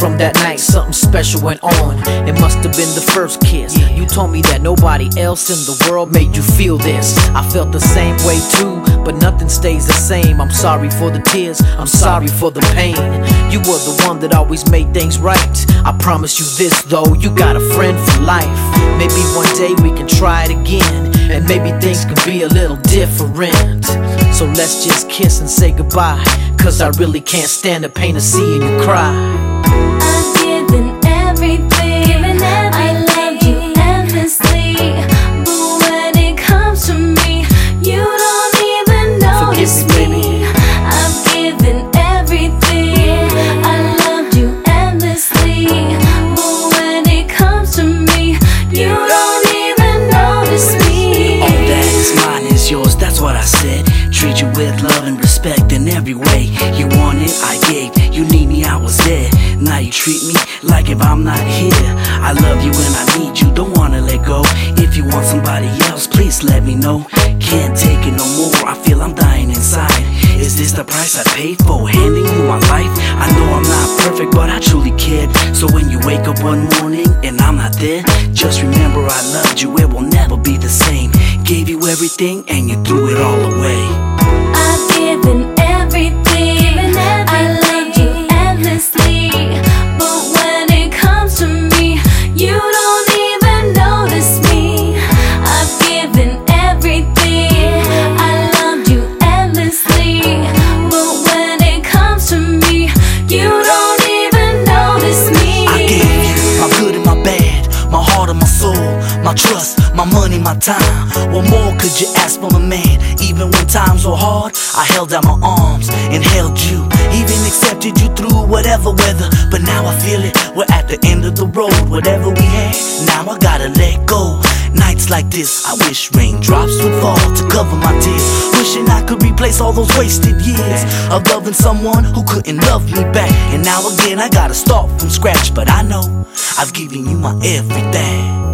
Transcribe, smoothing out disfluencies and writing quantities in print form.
from that night, something special went on. It must have been the first kiss. You told me that nobody else in the world made you feel this. I felt the same way too, but nothing stays the same. I'm sorry for the tears, I'm sorry for the pain. You were the one that always made things right. I promise you this though, you got a friend for life. Maybe one day we can try it again, and maybe things can be a little different. So let's just kiss and say goodbye, cause I really can't stand the pain of seeing you cry. I've given everything, I loved you endlessly, but when it comes to me, you don't even notice me. I've given everything, I loved you endlessly, but when it comes to me, you don't even notice me. All that is mine is yours, that's what I said. Treat you with love and respect in every way. You want it, I gave. You need me, I was there. Now you treat me like if I'm not here. I love you and I need you, don't wanna let go. If you want somebody else, please let me know. Can't take it no more, I feel I'm dying inside. Is this the price I paid for handing you my life? I know I'm not perfect, but I truly cared. So when you wake up one morning and I'm not there, just remember I loved you, it will never be the same. Gave you everything and you threw it all away. I've given everything, I loved you endlessly, but when it comes to me, you don't even notice me. I've given everything, I loved you endlessly, but when it comes to me, you don't even notice me. I gave you my good and my bad, my heart and my soul, my trust, my money, my time. What more could you ask from a man? Even when times were hard, I held out my arms and held you. Even accepted you through whatever weather. But now I feel it, we're at the end of the road. Whatever we had, now I gotta let go. Nights like this, I wish raindrops would fall to cover my tears. Wishing I could replace all those wasted years of loving someone who couldn't love me back. And now again I gotta start from scratch, but I know I've given you my everything.